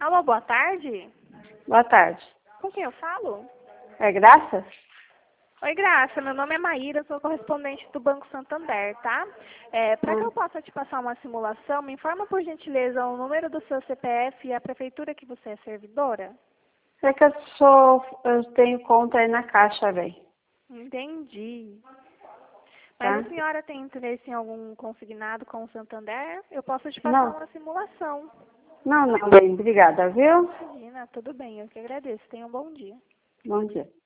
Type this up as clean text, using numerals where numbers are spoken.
Alô, boa tarde. Boa tarde. Com quem eu falo? É Graça? Oi, Graça. Meu nome é Maíra, sou correspondente do Banco Santander, tá? Para que eu possa te passar uma simulação, me informa por gentileza o número do seu CPF e a prefeitura que você é servidora? É que eu tenho conta aí na Caixa, velho. Entendi. Mas a Tá? senhora tem interesse em algum consignado com o Santander? Eu posso te passar Não, uma simulação. não, bem, obrigada, viu? Imagina, tudo bem, eu que agradeço. Tenha um bom dia. Bom dia.